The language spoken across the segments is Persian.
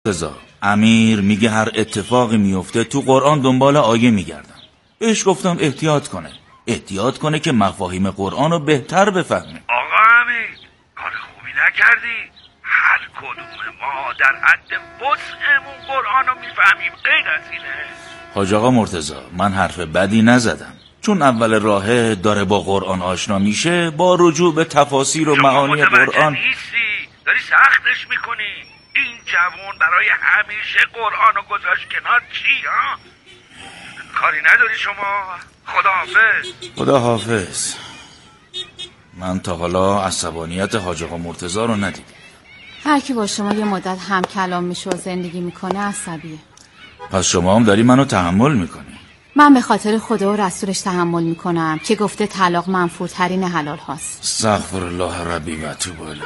رضا، امیر میگه هر اتفاقی میفته تو قرآن دنبال آیه میگردم. بهش گفتم احتیاط کنه که مفاهیم قرآن رو بهتر بفهمه. آقا امیر کار خوبی نکردی. هر کدوم ما در حد وسعمون قرآن رو میفهمیم، غیر از اینه. حاج آقا مرتضی، من حرف بدی نزدم، چون اول راهه داره با قرآن آشنا میشه، با رجوع به تفاسیر و معانی قرآن. نیستی، داری سختش میکنی. این جوان برای همیشه قرآن رو گذاشت کنار. چی ها؟ کاری نداری شما؟ خدا حافظ. من تا حالا عصبانیت حاج آقا مرتضی رو ندیدم. هر کی با شما یه مدت هم کلام میشه و زندگی میکنه عصبیه. پس شما هم داری منو تحمل میکنی؟ من به خاطر خدا و رسولش تحمل میکنم که گفته طلاق منفورترین حلال هاست. استغفر الله ربی و اتوب الیه.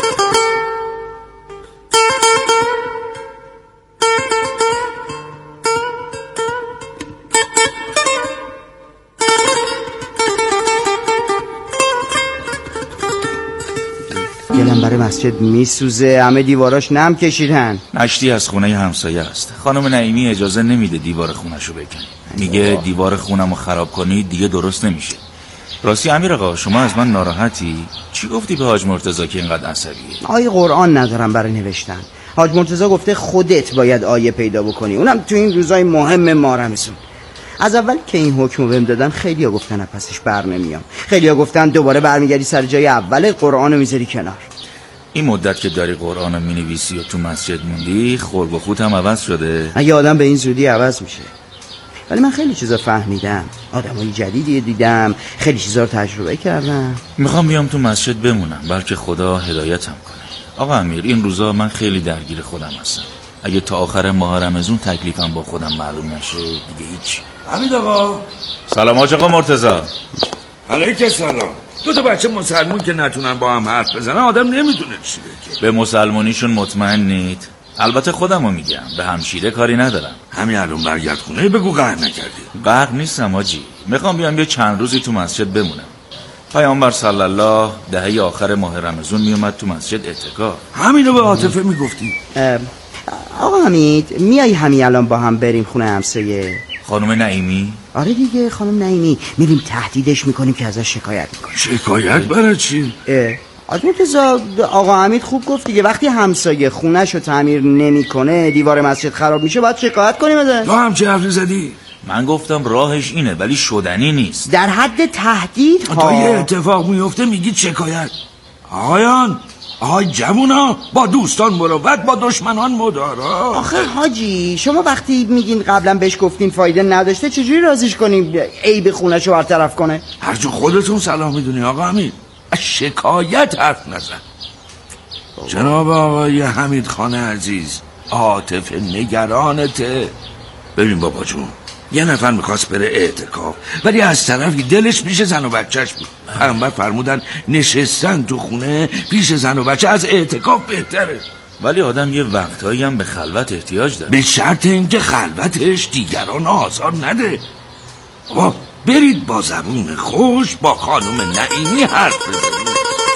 دلم برای مسجد میسوزه، همه دیواراش نم کشیدن. نشتی از خونه همسایه است. خانم نعیمی اجازه نمیده دیوار خونشو بکنی. میگه دیوار خونمو خراب کنی دیگه درست نمیشه. راستی امیر آقا، شما از من ناراحتی؟ چی گفتی به حاج مرتضی که اینقدر عصبیه؟ آیه قرآن ندارم برای نوشتن. حاج مرتضی گفته خودت باید آیه پیدا بکنی، اونم تو این روزای مهم ما رمضان. از اول که این حکمو بهم دادن خیلیا گفتن پسش بر نمیام، خیلیا گفتن دوباره برمیگردی سر جای اول، قرآنو میذاری کنار. این مدت که داری قرآنو مینویسی و تو مسجد موندی، خلق و خود هم عوض شده؟ اگه آدم به این زودی عوض میشه. ولی من خیلی چیزا فهمیدم، آدمای جدیدی دیدم، خیلی چیزا رو تجربه کردم. میخوام بیام تو مسجد بمونم، بلکه خدا هدایتم کنه. آقا امیر، این روزا من خیلی درگیر خودم هستم. اگه تا آخر ماه رمضان تکلیفم با خودم معلوم نشه دیگه هیچ. حمید آقا. سلام حاج آقا مرتضی. علیک سلام. دو تا بچه مسلمون که نتونن با هم حرف بزنن آدم نمیدونه چی بگه. به مسلمونیشون مطمئنید؟ البته خودمو میگم، به همشیره کاری ندارم. همین الان برگرد خونه بگو قهر نکردی. قهر نیستم حاجی، میخوام بیام یه چند روزی تو مسجد بمونم. پیامبر صلی الله دهه آخر ماه رمضان میومد تو مسجد اعتکاف. همینو به عاطفه میگفتی. آقا حمید، میای همین الان با هم بریم خونه همسایه خانم نعیمی؟ آره دیگه، خانم نعیمی. میریم تهدیدش میکنیم که ازش شکایت میکنیم. شکایت برای چی؟ حاج مرتضی، آقا حمید خوب گفت دیگه، وقتی همسایه خونه‌شو تعمیر نمیکنه، دیوار مسجد خراب میشه، باید شکایت کنیم ازش. تو هم چه حرفی زدی؟ من گفتم راهش اینه، ولی شدنی نیست. در حد تهدید ها. تا یه اتفاق میفته میگید شکایت. آقایان، آهای جوونا، با دوستان مروت، با دشمنان مدارا. آخه حاجی، شما وقتی میگین قبلا بهش گفتین فایده نداشته، چجوری راضیش کنیم عیب خونه‌شو برطرف کنه؟ هر جو خودتون صلاح میدونی آقا حمید. شکایت حرف نزن. جناب آقای حمید خان عزیز، عاطفه نگرانته. ببین بابا جون، یه نفر میخواست بره اعتکاف، ولی از طرفی دلش پیش زن و بچهش بود. پیامبر فرمودن نشستن تو خونه پیش زن و بچه از اعتکاف بهتره. ولی آدم یه وقتایی هم به خلوت احتیاج داره، به شرط اینکه خلوتش دیگران آزار نده. بابا برید با زبون خوش با خانم نعیمی حرف بزنید.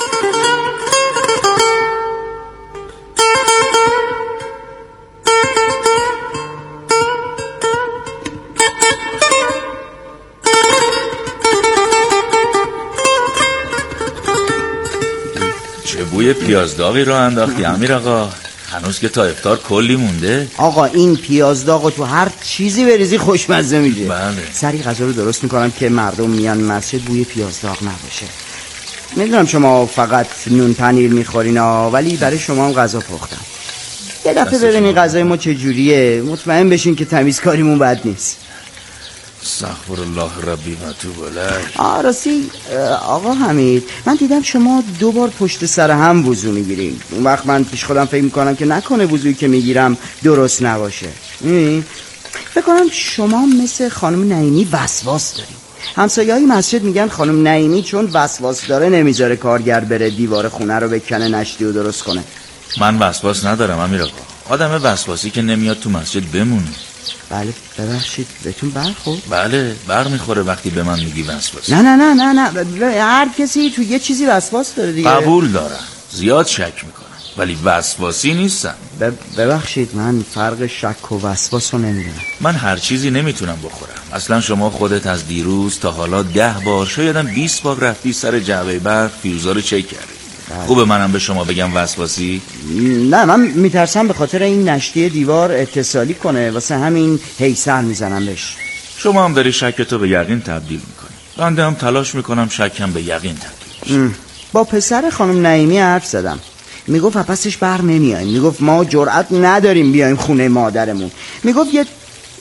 چه بوی پیاز داغی رو انداختی امیر آقا؟ هنوز که تا افطار کلی مونده. آقا این پیاز داغو تو هر چیزی بریزی خوشمزه میشه. بله. سری غذا رو درست میکنم که مردم میان مسجد بوی پیاز داغ نباشه. میدونم شما فقط نون پنیر میخورین ولی برای شما هم غذا پختم. یه دفعه ببینین غذای ما چجوریه، مطمئن بشین که تمیزکاریمون بد نیست. استغفر الله ربی و اتوب الیه. راستی آقا حمید، من دیدم شما 2 بار پشت سر هم وضو میگیرین. اون وقت من پیش خودم فکر میکنم که نکنه وضویی که میگیرم درست نباشه. فکر کنم شما مثل خانم نعیمی وسواس دارین. همسایه‌های مسجد میگن خانم نعیمی چون وسواس داره نمیذاره کارگر بره دیوار خونه رو بکنه نشتی و درست کنه. من وسواس ندارم امیر آقا. آدم وسواسی که نمیاد تو مسجد بمونه. بله ببخشید، بهتون برخورد؟ بله برمیخوره وقتی به من میگی وسواس. نه هر کسی تو یه چیزی وسواس داره دیگه. قبول دارم، زیاد شک میکنم. ولی وسواسی نیستم. ببخشید، من فرق شک و وسواس رو نمیدونم. من هر چیزی نمیتونم بخورم. اصلا شما خودت از دیروز تا حالا 10 بار شایدم 20 بار رفتی سر جعبه برق فیوزا رو چک کردی. خوبه منم به شما بگم وسواسی؟ نه، من میترسم به خاطر این نشتی دیوار اتصالی کنه، واسه همین هی سر میزنم بهش. شما هم داری شکتو به یقین تبدیل میکنی. بنده هم تلاش میکنم شکم به یقین تبدیل بشه. با پسر خانم نعیمی حرف زدم، میگفت پسش بر نمیاییم، میگفت ما جرأت نداریم بیایم خونه مادرمون، میگفت یه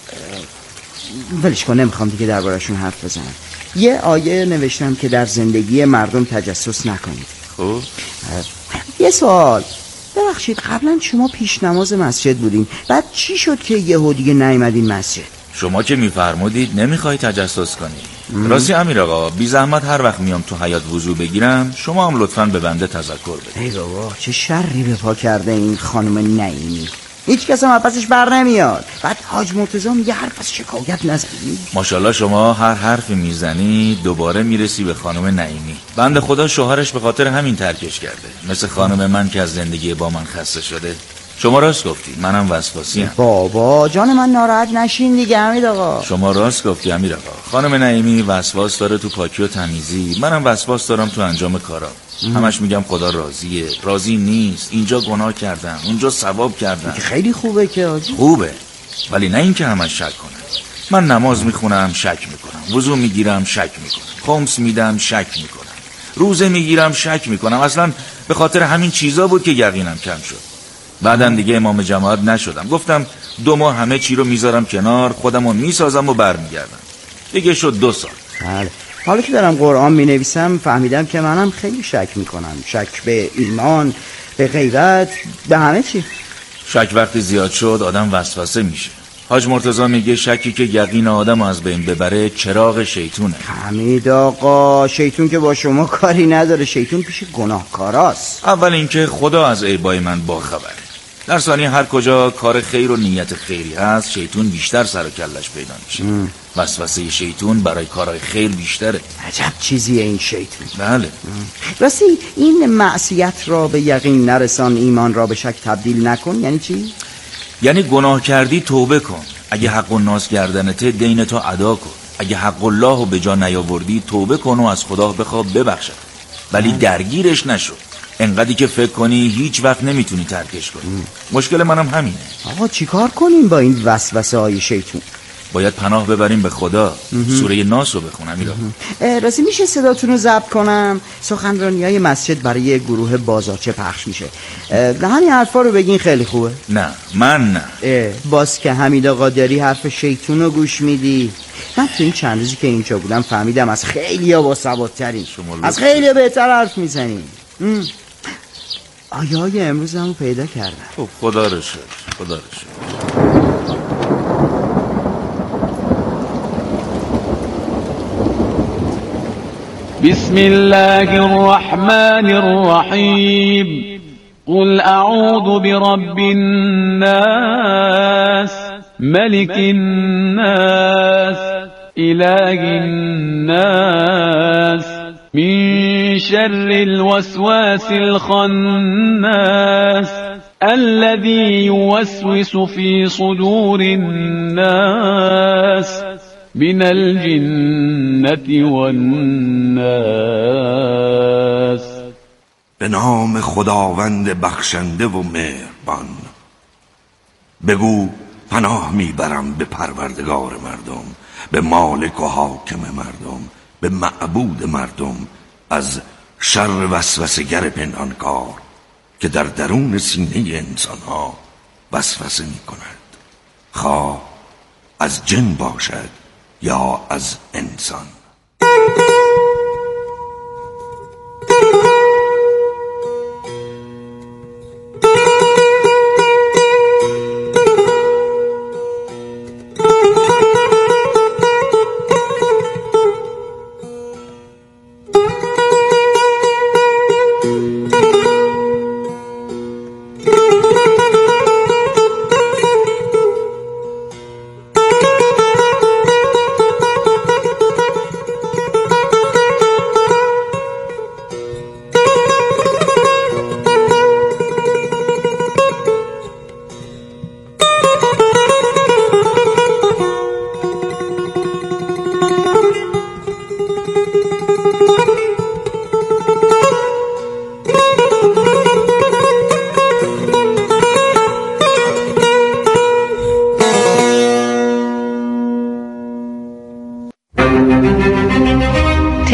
ولش کن، نمیخوام دیگه دربارشون حرف بزنم. یه آیه نوشتم که در زندگی مردم تجسس نکنید. خب یه سوال، ببخشید قبلا شما پیش نماز مسجد بودین، بعد چی شد که یهو دیگه نیومدین مسجد؟ شما که میفرمودید نمیخوای تجسس کنی. راستی امیر آقا، بی زحمت هر وقت میام تو حیاط وضو بگیرم شما هم لطفاً به بنده تذکر بده. ای بابا، چه شری به پا کرده این خانم نعیمی. هیچ کس هم پسش بر نمیاد. بعد حاج مرتضی میگه حرف از شکایت نزنی. ماشاءالله شما هر حرفی میزنی دوباره میرسی به خانم نعیمی. بنده خدا شوهرش به خاطر همین ترکش کرده، مثل خانم من که از زندگی با من خسته شده. شما راست گفتی، منم وسواسیم. بابا جان من ناراحت نشین دیگه امیر آقا. شما راست گفتی امیر آقا. خانم نعیمی وسواس داره تو پاکی و تمیزی، منم وسواس دارم تو انجام کارا. همش میگم خدا راضیه، راضی نیست، اینجا گناه کردم، اونجا ثواب کردم. خیلی خوبه که آجی. خوبه، ولی نه اینکه همش شک کنم. من نماز میخونم شک میکنم، وضو میگیرم شک میکنم، خمس میدم شک میکنم، روزه میگیرم شک میکنم. اصلا به خاطر همین چیزا بود که یقینم کم شد. بعدم دیگه امام جماعت نشدم، گفتم 2 ماه همه چی رو میذارم کنار، خودمو میسازم و برمیگردم. دیگه شد 2 سال. بله. حالا که دارم قرآن مینویسم فهمیدم که منم خیلی شک میکنم. شک به ایمان، به غیرت، به همه چی. شک وقتی زیاد شد آدم وسوسه میشه. حاج مرتضی میگه شکی که یقین آدم از بین ببره چراغ شیطونه. حمید آقا، شیطون که با شما کاری نداره، شیطون پیش گناهکاراست. اول اینکه خدا از عیبای من باخبره. در ثانیه هر کجا کار خیر و نیت خیری هست شیطون بیشتر سر و کلش پیدا میشه. وسوسه شیطون برای کارهای خیر بیشتره. عجب چیزیه این شیطون. بله. راستی این معصیت را به یقین نرسان، ایمان را به شک تبدیل نکن یعنی چی؟ یعنی گناه کردی توبه کن، اگه حق الناس گردنته دین تو ادا کن، اگه حق الله رو به جا نیاوردی توبه کن و از خدا بخواه ببخشد، ولی درگیرش نشو. انقدری که فکر کنی هیچ وقت نمیتونی ترکش کنی. مشکل منم همینه. آقا چیکار کنیم با این وسوسه های شیطون؟ باید پناه ببریم به خدا. سوره ناس رو بخونم. راستی میشه صداتون رو ضبط کنم؟ سخنرانی های مسجد برای یه گروه بازارچه پخش میشه. همین حرفا رو بگین خیلی خوبه. نه من نه. باز که حمید آقا داری حرف شیطون رو گوش میدی. من تو این چند روزی که اینجا بودم فهمیدم از خیلی ها باسوادترین، از خیلی ها بهتر حرف میزنیم. آیای امروز همو پیدا کردم. خب خدا رو شکر، خدا رو شکر. بسم الله الرحمن الرحيم قل أعوذ برب الناس ملك الناس إله الناس من شر الوسواس الخناس الذي يوسوس في صدور الناس من الجنة والناس. به نام خداوند بخشنده و مهربان. بگو پناه میبرم به پروردگار مردم، به مالک و حاکم مردم، به معبود مردم، از شر وسوسه‌گر پنهانکار که در درون سینه انسانها وسوسه میکند، خواه از جن باشد یا از انسان.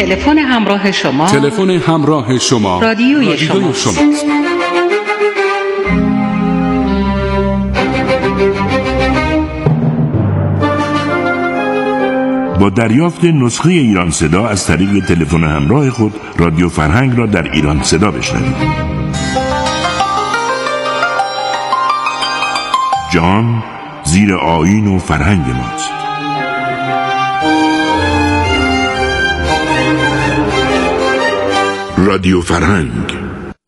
تلفن همراه شما تلفن همراه شما رادیوی شماست. با دریافت نسخه ایران صدا از طریق تلفن همراه خود رادیو فرهنگ را در ایران صدا بشنوید. جان زیر آیین و فرهنگ ماست. رادیو فرهنگ.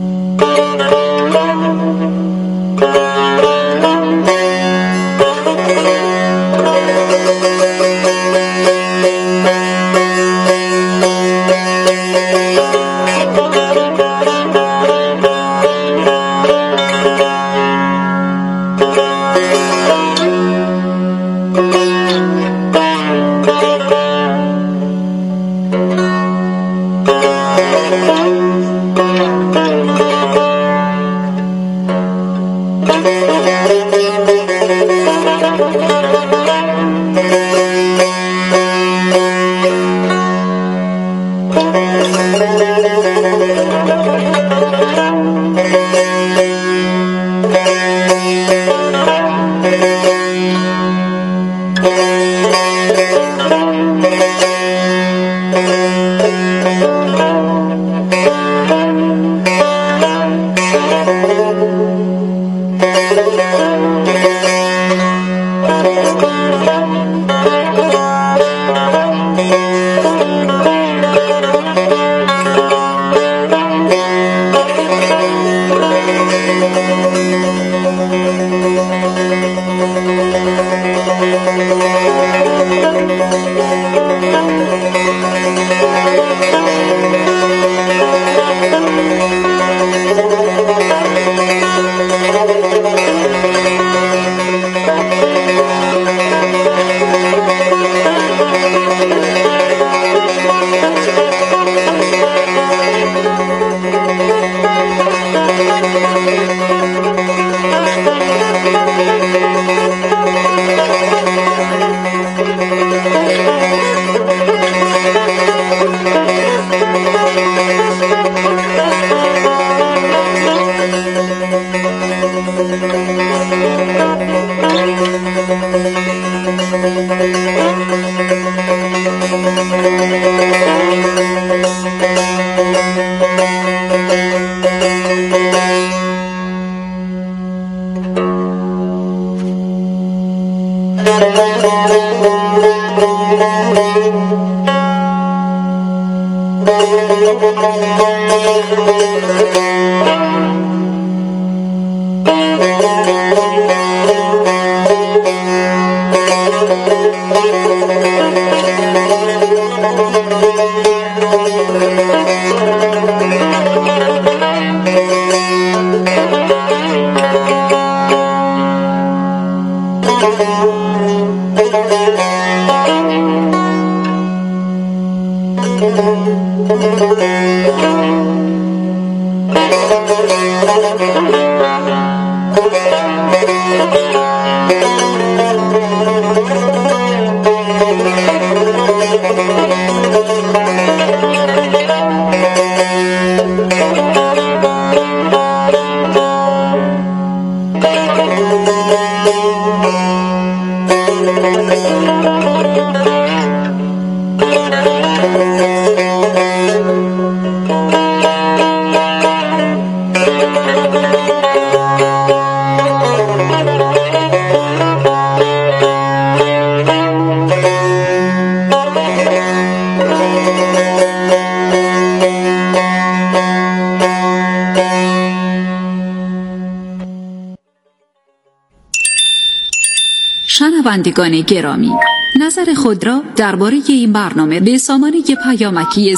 شنوندگان گرامی، نظر خود را درباره این برنامه به سامانه پیامکی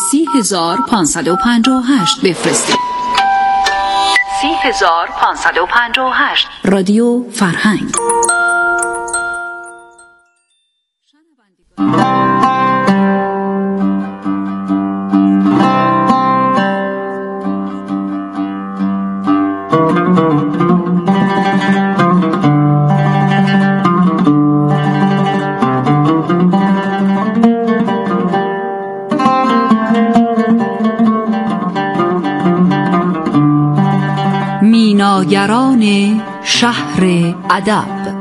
30558 بفرستید. 30558 رادیو فرهنگ. رمضان شهر ادب.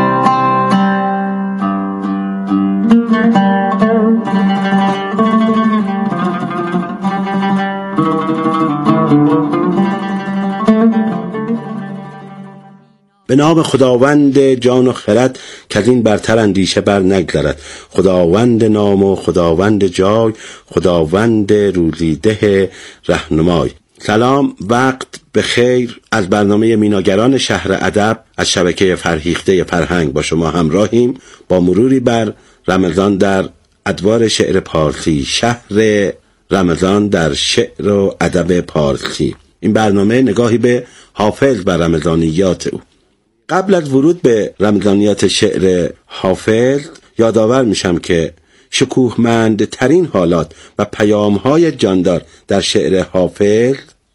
به نام خداوند جان و خرد که از این برتر اندیشه بر نگذرد. خداوند نام و خداوند جای، خداوند روزیده رهنمای. سلام، وقت به خیر. از برنامه میناگران شهر ادب از شبکه فرهیخته فرهنگ با شما همراهیم با مروری بر رمضان در ادوار شعر پارسی، شهر رمضان در شعر و ادب پارسی. این برنامه نگاهی به حافظ و رمضانیات او. قبل از ورود به رمضانیات شعر حافظ یادآور میشم که شکوهمندترین حالات و پیام‌های جاندار در شعر حافظ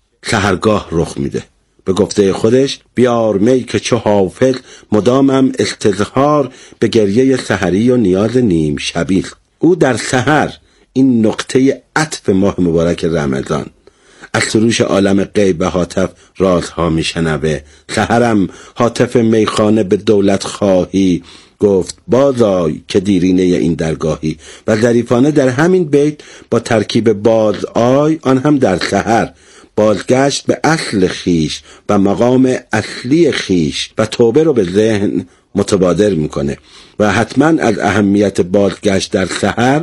سحرگاه رخ میده. به گفته خودش بیار می که چو حافظ مدامم استظهار به گریه سحری و نیاز نیم شبی. او در سحر، این نقطه عطف ماه مبارک رمضان، از سروش عالم غیب به هاتف رازها میشنوه. سحرم هاتف میخانه به دولت خواهی، گفت بازآی که دیرینه این درگاهی. و ظریفانه در همین بیت با ترکیب بازآی، آن هم در سحر، بازگشت به اصل خیش و مقام اصلی خیش و توبه رو به ذهن متبادر میکنه. و حتما از اهمیت بازگشت در سحر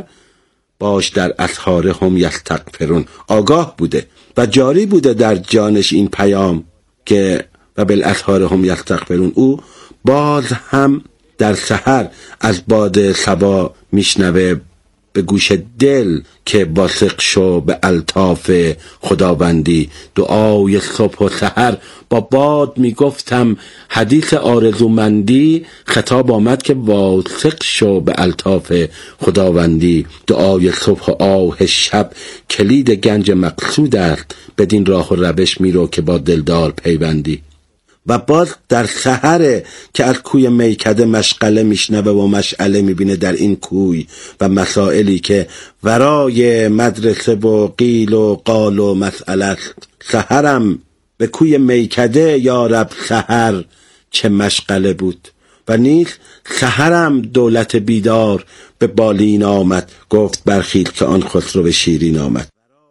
باش در اسحار هم یستغفرون آگاه بوده و جاری بوده در جانش این پیام که و بالاسحار هم یستغفرون. او باز هم در سحر از باد صبا میشنوه به گوش دل که واثق شو به الطاف خداوندی. دعای صبح و سحر با باد میگفتم حدیث آرزومندی، خطاب آمد که واثق شو به الطاف خداوندی. دعای صبح و آه شب کلید گنج مقصود است، بدین راه و روش میرو که با دلدار پیوندی. و باز در سحره که از کوی میکده مشغله میشنوه و مشعله میبینه در این کوی و مسائلی که ورای مدرسه و قیل و قال و مسئله است. سحرم به کوی میکده یا رب سحر چه مشغله بود. و نیز سحرم دولت بیدار به بالین آمد، گفت برخیز که آن خسرو به شیرین آمد.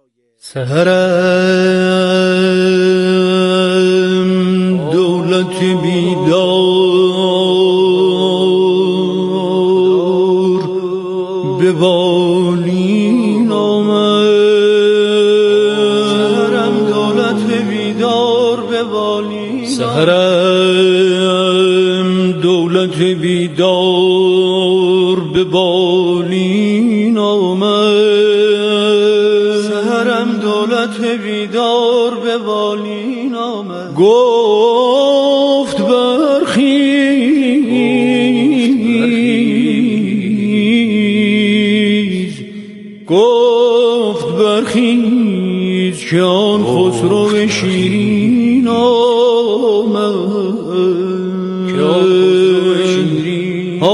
سحرم دولت بیدار به بالین آمد. سحرم دولت بیدار به بالین. سحرم دولت بیدار به بالین آمد. سحرم دولت بیدار به بالین آمد. گفت برخیز، گفت برخیز که آن خسرو به شیرین آمد. که آن خسرو به شیرین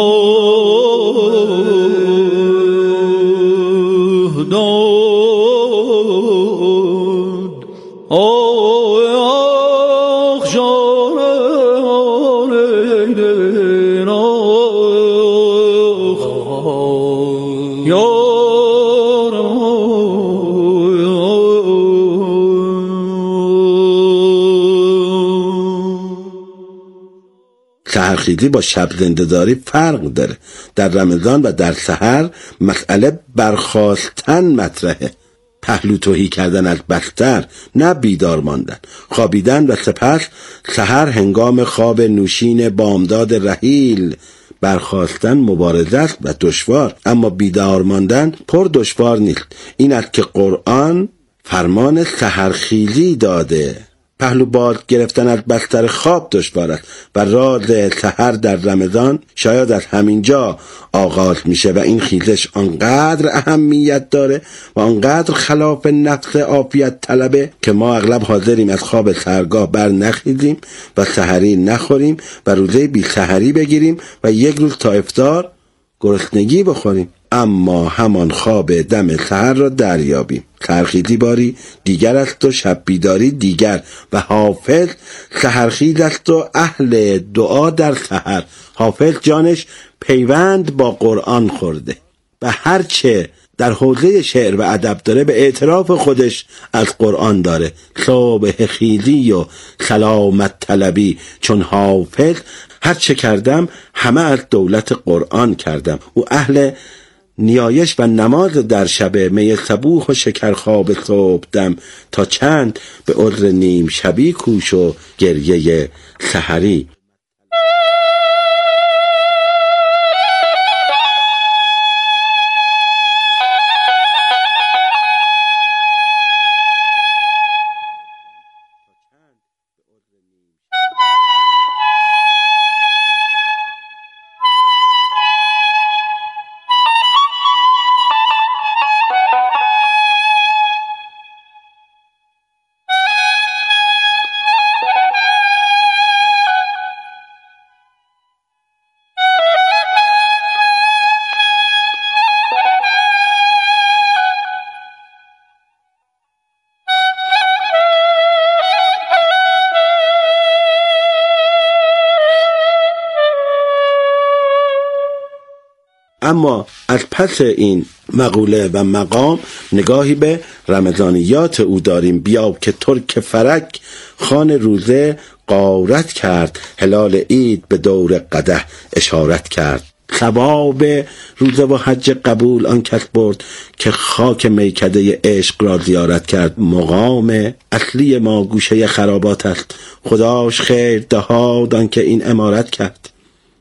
سحرخیزی با شب زنده‌داری فرق داره. در رمضان و در سحر مسئله برخاستن مطرحه، پهلو تهی کردن از بستر، نه بیدار ماندن. خوابیدن و سپس سحر هنگام خواب نوشین بامداد رحیل، برخاستن مبارزه است و دشوار، اما بیدار ماندن پر دشوار نیست. این است که قرآن فرمان سحرخیزی داده. پهلو باز گرفتن از بستر خواب دشوار است و راز سحر در رمضان شاید از همینجا آغاز میشه و این خیزش آنقدر اهمیت داره و آنقدر خلاف نفس عافیت طلبه که ما اغلب حاضریم از خواب سحرگاه بر نخیزیم و سحری نخوریم و روزه بی سحری بگیریم و یک روز تا افطار گرسنگی بخوریم. اما همان خواب دم سحر را دریابیم. سحرخیزی باری دیگر است و شب بیداری دیگر، و حافظ سحرخیز است و اهل دعا در سحر. حافظ جانش پیوند با قرآن خورده و هرچه در حوزه شعر و ادب داره به اعتراف خودش از قرآن داره. صبح خیزی و سلامت طلبی چون حافظ، هرچه کردم همه از دولت قرآن کردم. او اهل نیایش و نماز در شبه، می صبوح و شکر خواب صبح دم، تا چند به عذر نیم شبی کوش و گریه سحری. اما از پس این مقوله و مقام نگاهی به رمضانیات او داریم. بیا که ترک فرک خان روزه غارت کرد، هلال عید به دور قدح اشارت کرد. ثواب روزه و حج قبول آن کس برد که خاک میکده عشق را زیارت کرد. مقام اصلی ما گوشه خرابات است، خداش خیر دهاد آن که این عمارت کرد.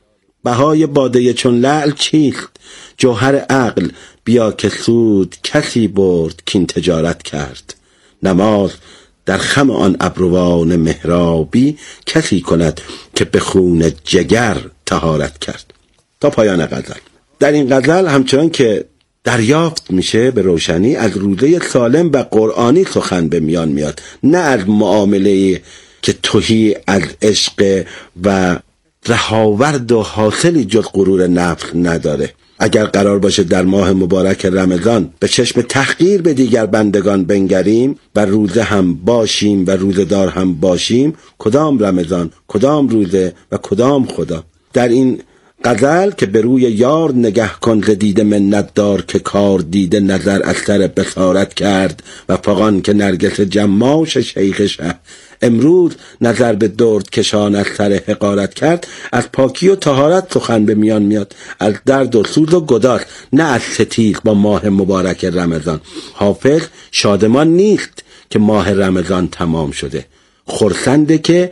بهای باده چون لعل چیست؟ جوهر عقل بیا که سود کسی برد کین تجارت کرد. نماز در خم آن ابروان محرابی کسی کند که به خون جگر طهارت کرد. تا پایان غزل. در این غزل همچنان که دریافت میشه به روشنی از روزه سالم و قرآنی سخن به میان میاد، نه از معامله که تهی از عشق و رهاورد و حاصلی جز غرور نفس نداره. اگر قرار باشه در ماه مبارک رمضان به چشم تحقیر به دیگر بندگان بنگریم و روزه هم باشیم و روزه‌دار هم باشیم، کدام رمضان، کدام روزه و کدام خدا؟ در این غزل که به روی یار نگه کن ز دیده منت دار، که کار دیده نظر از سر بصارت کرد، و فغان که نرگس جماش شیخ شه امروز نظر به درد کشان از سر حقارت کرد. از پاکی و طهارت سخن به میان میاد، از درد و سوز و گداز، نه از ستیز با ماه مبارک رمضان. حافظ شادمان نیست که ماه رمضان تمام شده، خرسنده که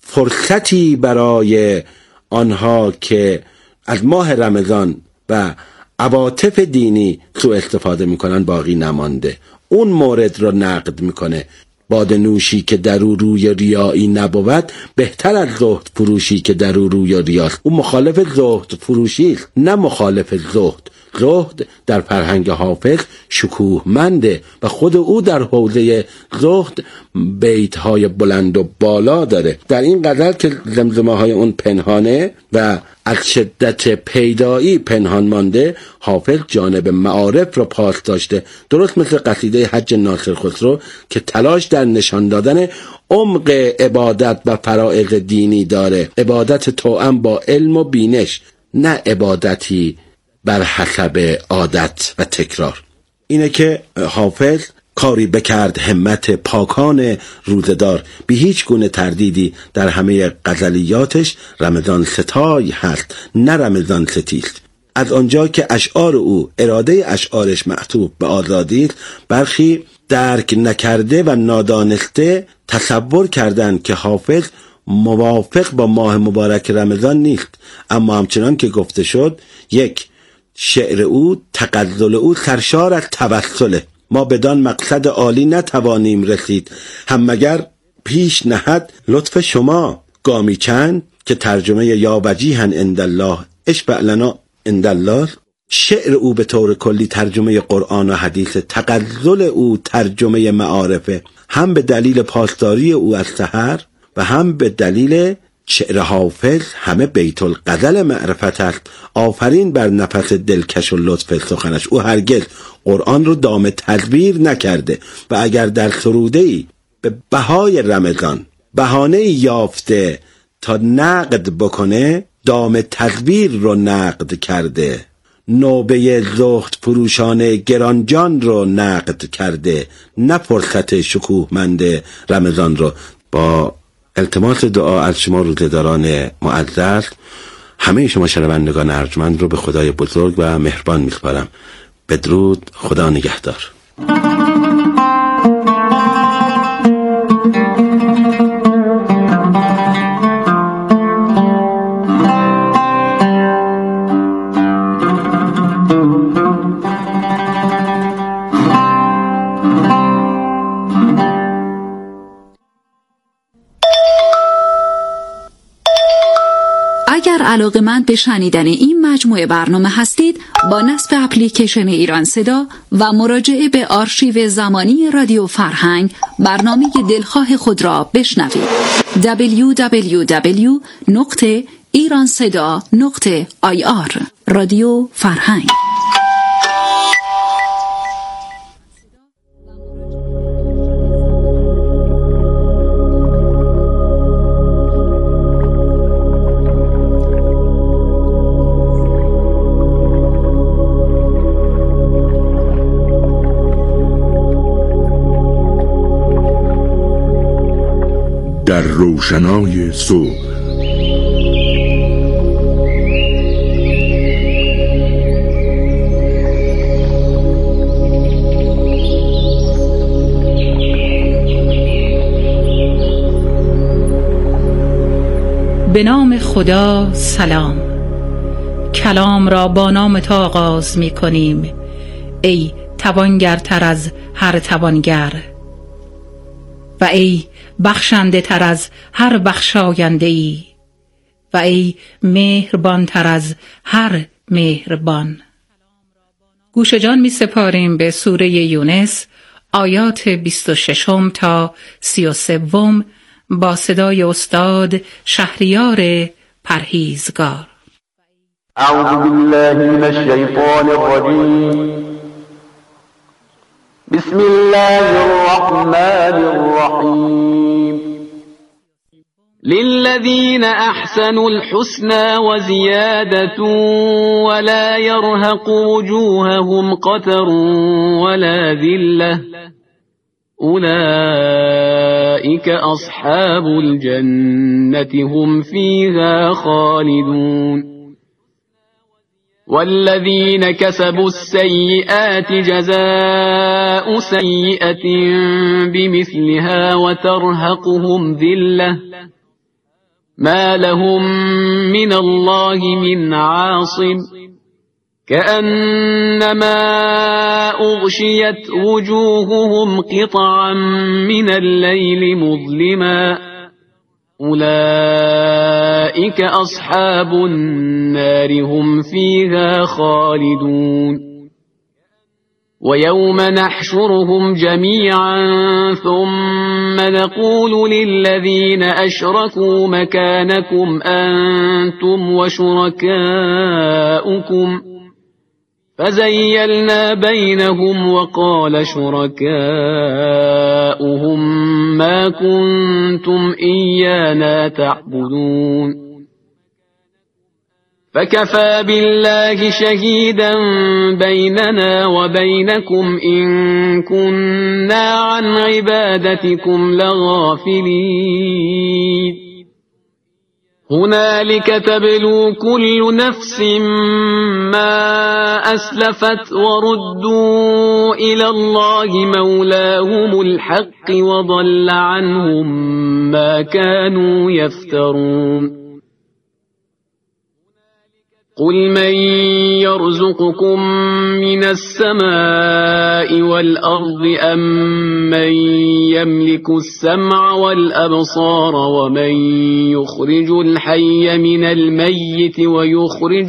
فرصتی برای آنها که از ماه رمضان و عواطف دینی سوء استفاده میکنن باقی نمانده. اون مورد را نقد میکنه. باده نوشی که در او روی ریایی نبود، بهتر از زهد فروشی که در او روی ریاست. او مخالف زهد فروشی است، نه مخالف زهد. زهد در فرهنگ حافظ شکوهمنده و خود او در حوزه زهد بیت‌های بلند و بالا داره. در این غزل که زمزمه‌های اون پنهانه و از شدت پیدایی پنهان مانده، حافظ جانب معارف را پاس داشته، درست مثل قصیده حج ناصر خسرو که تلاش در نشان دادن عمق عبادت و فرائض دینی داره. عبادت توأم با علم و بینش، نه عبادتی بر حسب عادت و تکرار. اینه که حافظ کاری بکرد همت پاکان روزدار. بی هیچ گونه تردیدی در همه غزلیاتش رمضان ستای هست، نه رمضان ستیست. از آنجا که اشعار او اراده اشعارش معطوف به آزادی است، برخی درک نکرده و نادانسته تصور کردند که حافظ موافق با ماه مبارک رمضان نیست. اما همچنان که گفته شد، یک، شعر او، تغزل او سرشار از توسله. ما بدان مقصد عالی نتوانیم رسید، هم مگر پیش نهد لطف شما. گامی چند که ترجمه یا وجیها عندالله اشفع لنا عندالله. شعر او به طور کلی ترجمه قرآن و حدیث، تغزل او ترجمه معارفه، هم به دلیل پاسداری او از سحر و هم به دلیل شعر حافظ همه بیت الغزل معرفت است. آفرین بر نفس دلکش و لطف سخنش. او هرگز قرآن رو دام تدبیر نکرده و اگر در سروده‌ای به بهای رمضان بهانه یافته تا نقد بکنه، دام تدبیر رو نقد کرده، نوبه زهد فروشان گرانجان رو نقد کرده، نه فرصت شکوهمند رمضان رو. با التماس دعا از شما روزه‌داران معزز، همه شما شنوندگان ارجمند رو به خدای بزرگ و مهربان می‌سپارم. بدرود، خدا نگهدار. اگر علاقه‌مند به شنیدن این مجموعه برنامه هستید، با نصب اپلیکیشن ایران صدا و مراجعه به آرشیو زمانی رادیو فرهنگ برنامه دلخواه خود را بشنوید. www.iranseda.ir رادیو فرهنگ. در روشنای صبح به نام خدا. سلام. کلام را با نام تو آغاز می کنیم ای توانگرتر از هر توانگر و ای بخشنده تر از هر بخشاینده ای و ای مهربان تر از هر مهربان. گوش جان می سپاریم به سوره یونس آیات 26 تا 33 با صدای استاد شهریار پرهیزگار. اعوذ بالله من الشیطان الرجیم. بسم الله الرحمن الرحیم. للذین احسنوا الحسنى وزیادة ولا يرهق وجوههم قتر ولا ذلة أولئك أصحاب الجنة هم فيها خالدون. والذين كسبوا السيئات جزاء سيئة بمثلها وترهقهم ذلة ما لهم من الله من عاصم كأنما أغشيت وجوههم قطعا من الليل مظلما أولئك أصحاب النار هم فيها خالدون. ويوم نحشرهم جميعا ثم نقول للذين أشركوا مكانكم أنتم وشركاؤكم فزيلنا بينهم وقال شركاؤهم ما كنتم إيانا تعبدون فكفى بالله شهيدا بيننا وبينكم إن كنا عن عبادتكم لغافلين. هنالك تبلو كل نفس ما أسلفت وردوا إلى الله مولاهم الحق وضل عنهم ما كانوا يفترون. قل من يرزقكم من السماء والأرض أم من يملك السمع والأبصار ومن يخرج الحي من الميت ويخرج